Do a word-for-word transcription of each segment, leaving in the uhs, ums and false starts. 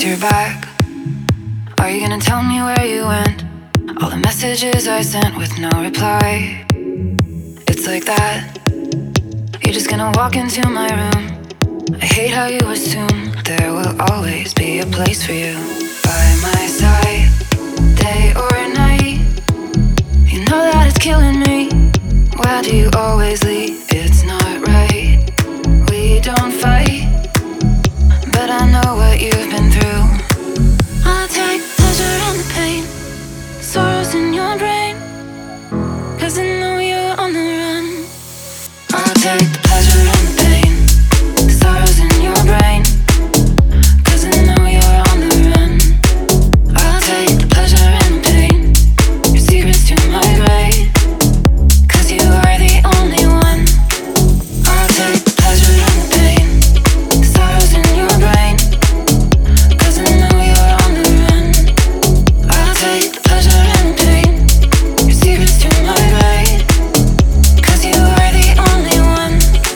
you're back. Are you gonna tell me where you went? All the messages I sent with no reply. It's like that. You're just gonna walk into my room. I hate how you assume there will always be a place for you by my side, day or night. You know that it's killing me. Why do you always leave? It's not right. We don't fight, but I know what you've been through. I'll take pleasure in the pain, sorrows in your brain, 'cause I know you're on the run. I'll take the pleasure in the pain, the sorrows in your brain, 'cause I know you're on the run. I'll take the pleasure in the pain, your secrets to my grave, 'cause you are the only one. I'll take the pleasure in the pain, the sorrows in your brain, 'cause I know you're on the run. I'll take the pleasure in the pain, your secrets to my grave, 'cause you are the only one.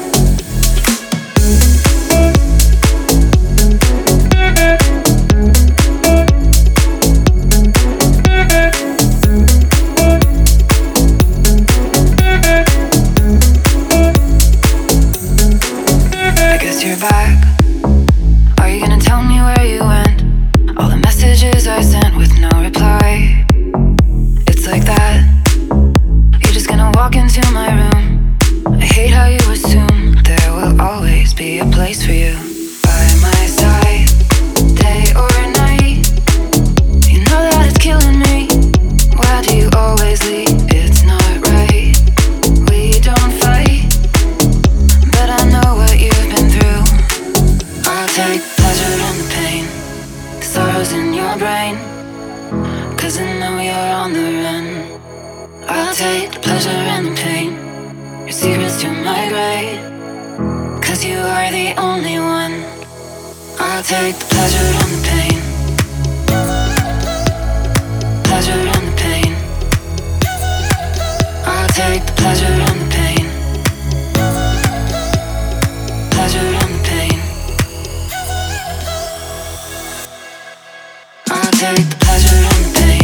I guess you're back. Are you gonna tell me where you went? All the messages I sent with no reply. It's like that. You're just gonna walk into my room. I hate how you assume there will always be a place for you by my side, day or night. You know that it's killing me. Why do you always leave? It's not right. We don't fight, but I know what you've been through. I'll take pleasure in the pain, the sorrows in your brain, 'cause I know you're on the run. I'll take the pleasure and the pain, your secrets to my grave, 'cause you are the only one. I'll take the pleasure and the pain, pleasure and the pain. I'll take the pleasure and the pain, pleasure and the pain. I'll take the pleasure and the pain.